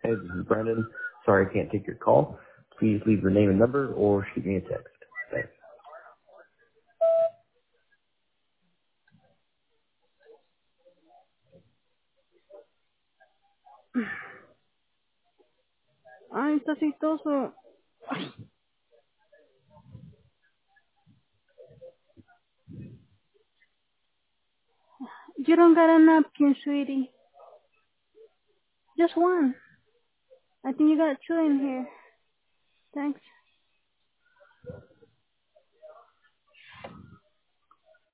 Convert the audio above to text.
Hey, this is Brandon. Sorry I can't take your call. Please leave your name and number or shoot me a text. Thanks. Ay, está aceitoso. You don't got a napkin, sweetie. Just one. I think you got two in here. Thanks.